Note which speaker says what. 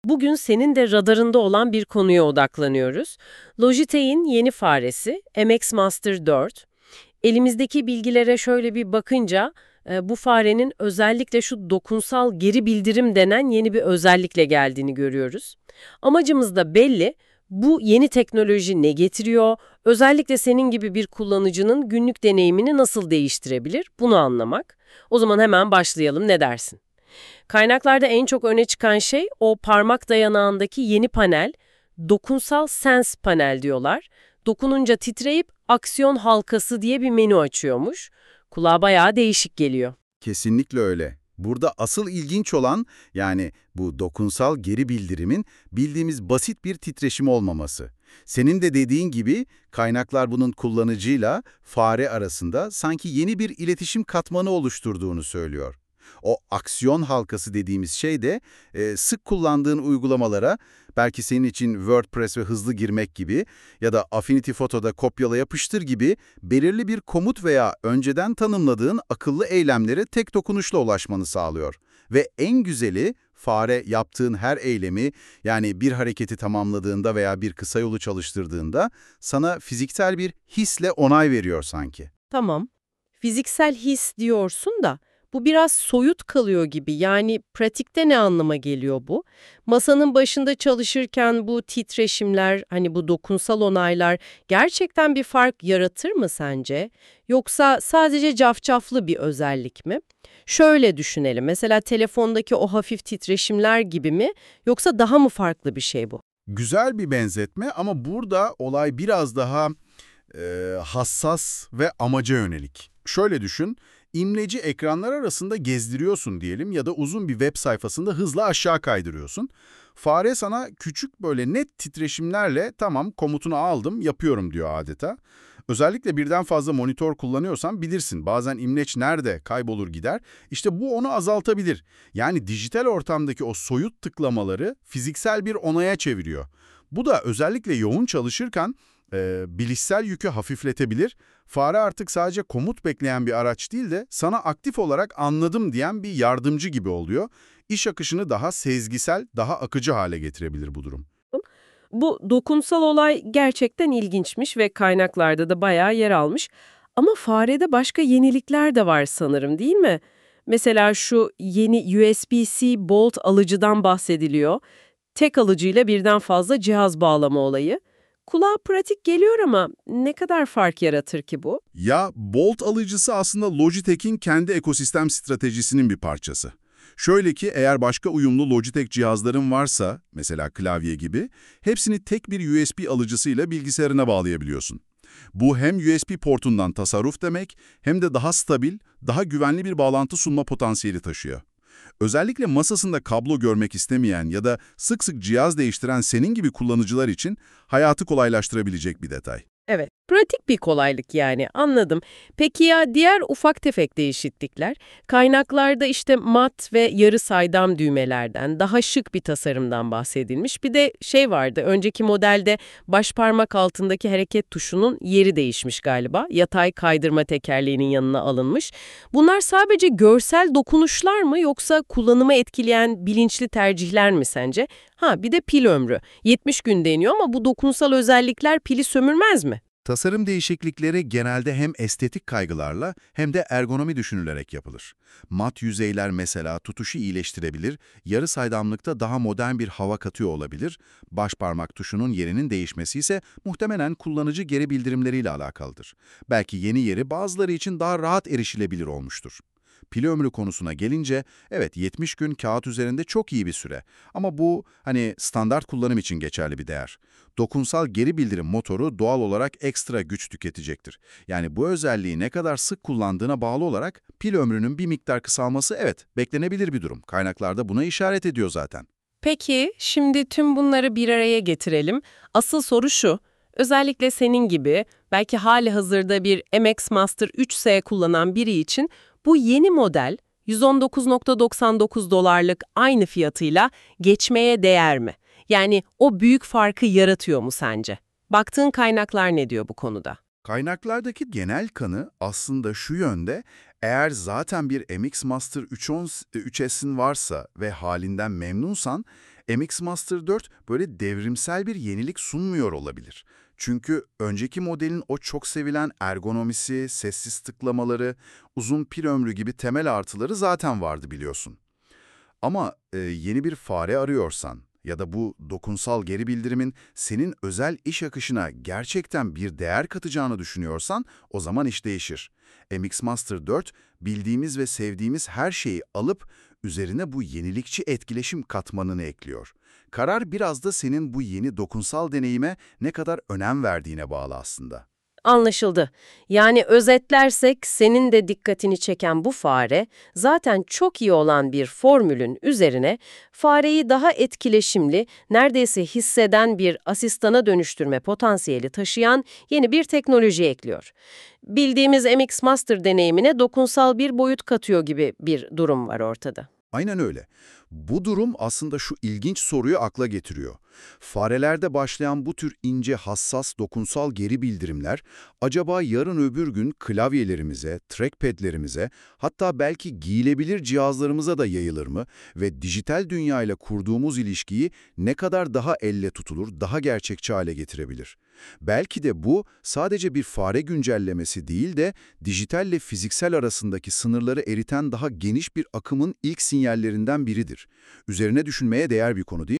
Speaker 1: Bugün senin de radarında olan bir konuya odaklanıyoruz. Logitech'in yeni faresi MX Master 4. Elimizdeki bilgilere şöyle bir bakınca bu farenin özellikle şu dokunsal geri bildirim denen yeni bir özellikle geldiğini görüyoruz. Amacımız da belli. Bu yeni teknoloji ne getiriyor? Özellikle senin gibi bir kullanıcının günlük deneyimini nasıl değiştirebilir? Bunu anlamak. O zaman hemen başlayalım. Ne dersin? Kaynaklarda en çok öne çıkan şey o parmak dayanağındaki yeni panel, dokunsal Sense panel diyorlar. Dokununca titreyip aksiyon halkası diye bir menü açıyormuş. Kulağa bayağı değişik geliyor.
Speaker 2: Kesinlikle öyle. Burada asıl ilginç olan yani bu dokunsal geri bildirimin bildiğimiz basit bir titreşim olmaması. Senin de dediğin gibi kaynaklar bunun kullanıcıyla fare arasında sanki yeni bir iletişim katmanı oluşturduğunu söylüyor. O aksiyon halkası dediğimiz şey de sık kullandığın uygulamalara, belki senin için WordPress ve hızlı girmek gibi ya da Affinity Photo'da kopyala yapıştır gibi belirli bir komut veya önceden tanımladığın akıllı eylemlere tek dokunuşla ulaşmanı sağlıyor. Ve en güzeli fare yaptığın her eylemi, yani bir hareketi tamamladığında veya bir kısa yolu çalıştırdığında sana fiziksel bir hisle onay veriyor sanki.
Speaker 1: Tamam. Fiziksel his diyorsun da bu biraz soyut kalıyor gibi. Yani pratikte ne anlama geliyor bu? Masanın başında çalışırken bu titreşimler, hani bu dokunsal onaylar gerçekten bir fark yaratır mı sence? Yoksa sadece cafcaflı bir özellik mi? Şöyle düşünelim. Mesela telefondaki o hafif titreşimler gibi mi? Yoksa daha mı farklı bir şey bu?
Speaker 2: Güzel bir benzetme ama burada olay biraz daha hassas ve amaca yönelik. Şöyle düşün, imleci ekranlar arasında gezdiriyorsun diyelim ya da uzun bir web sayfasında hızla aşağı kaydırıyorsun. Fare sana küçük böyle net titreşimlerle tamam komutunu aldım yapıyorum diyor adeta. Özellikle birden fazla monitör kullanıyorsan bilirsin bazen imleç nerede kaybolur gider. İşte bu onu azaltabilir. Yani dijital ortamdaki o soyut tıklamaları fiziksel bir onaya çeviriyor. Bu da özellikle yoğun çalışırken bilişsel yükü hafifletebilir. Fare artık sadece komut bekleyen bir araç değil de sana aktif olarak anladım diyen bir yardımcı gibi oluyor. İş akışını daha sezgisel, daha akıcı hale getirebilir bu durum.
Speaker 1: Bu dokunsal olay gerçekten ilginçmiş ve kaynaklarda da bayağı yer almış. Ama farede başka yenilikler de var sanırım, değil mi? Mesela şu yeni USB-C Bolt alıcıdan bahsediliyor. Tek alıcıyla birden fazla cihaz bağlama olayı. Kulağa pratik geliyor ama ne kadar fark yaratır ki bu?
Speaker 2: Ya Bolt alıcısı aslında Logitech'in kendi ekosistem stratejisinin bir parçası. Şöyle ki eğer başka uyumlu Logitech cihazların varsa, mesela klavye gibi, hepsini tek bir USB alıcısıyla bilgisayarına bağlayabiliyorsun. Bu hem USB portundan tasarruf demek hem de daha stabil, daha güvenli bir bağlantı sunma potansiyeli taşıyor. Özellikle masasında kablo görmek istemeyen ya da sık sık cihaz değiştiren senin gibi kullanıcılar için hayatı kolaylaştırabilecek bir detay.
Speaker 1: Evet, pratik bir kolaylık yani, anladım. Peki ya diğer ufak tefek değişiklikler? Kaynaklarda işte mat ve yarı saydam düğmelerden, daha şık bir tasarımdan bahsedilmiş. Bir de şey vardı, önceki modelde baş parmak altındaki hareket tuşunun yeri değişmiş galiba. Yatay kaydırma tekerleğinin yanına alınmış. Bunlar sadece görsel dokunuşlar mı yoksa kullanımı etkileyen bilinçli tercihler mi sence? Ha, bir de pil ömrü. 70 gün deniyor ama bu dokunsal özellikler pili sömürmez mi?
Speaker 3: Tasarım değişiklikleri genelde hem estetik kaygılarla hem de ergonomi düşünülerek yapılır. Mat yüzeyler mesela tutuşu iyileştirebilir, yarı saydamlıkta daha modern bir hava katıyor olabilir, baş parmak tuşunun yerinin değişmesi ise muhtemelen kullanıcı geri bildirimleriyle alakalıdır. Belki yeni yeri bazıları için daha rahat erişilebilir olmuştur. Pil ömrü konusuna gelince, evet 70 gün kağıt üzerinde çok iyi bir süre. Ama bu standart kullanım için geçerli bir değer. Dokunsal geri bildirim motoru doğal olarak ekstra güç tüketecektir. Yani bu özelliği ne kadar sık kullandığına bağlı olarak pil ömrünün bir miktar kısalması evet beklenebilir bir durum. Kaynaklarda buna işaret ediyor zaten.
Speaker 1: Peki, şimdi tüm bunları bir araya getirelim. Asıl soru şu, özellikle senin gibi belki hali hazırda bir MX Master 3S kullanan biri için bu yeni model 119,99 dolarlık aynı fiyatıyla geçmeye değer mi? Yani o büyük farkı yaratıyor mu sence? Baktığın kaynaklar ne diyor bu konuda?
Speaker 3: Kaynaklardaki genel kanı aslında şu yönde, eğer zaten bir MX Master 310 3S'in varsa ve halinden memnunsan, MX Master 4 böyle devrimsel bir yenilik sunmuyor olabilir. Çünkü önceki modelin o çok sevilen ergonomisi, sessiz tıklamaları, uzun pil ömrü gibi temel artıları zaten vardı biliyorsun. Ama yeni bir fare arıyorsan ya da bu dokunsal geri bildirimin senin özel iş akışına gerçekten bir değer katacağını düşünüyorsan o zaman iş değişir. MX Master 4 bildiğimiz ve sevdiğimiz her şeyi alıp üzerine bu yenilikçi etkileşim katmanını ekliyor. Karar biraz da senin bu yeni dokunsal deneyime ne kadar önem verdiğine bağlı aslında.
Speaker 1: Anlaşıldı. Yani özetlersek senin de dikkatini çeken bu fare zaten çok iyi olan bir formülün üzerine fareyi daha etkileşimli, neredeyse hisseden bir asistana dönüştürme potansiyeli taşıyan yeni bir teknoloji ekliyor. Bildiğimiz MX Master deneyimine dokunsal bir boyut katıyor gibi bir durum var ortada.
Speaker 3: Aynen öyle. Bu durum aslında şu ilginç soruyu akla getiriyor. Farelerde başlayan bu tür ince, hassas, dokunsal geri bildirimler acaba yarın öbür gün klavyelerimize, trackpad'lerimize, hatta belki giyilebilir cihazlarımıza da yayılır mı ve dijital dünyayla kurduğumuz ilişkiyi ne kadar daha elle tutulur, daha gerçekçi hale getirebilir? Belki de bu sadece bir fare güncellemesi değil de dijitalle fiziksel arasındaki sınırları eriten daha geniş bir akımın ilk sinyallerinden biridir. Üzerine düşünmeye değer bir konu değil mi?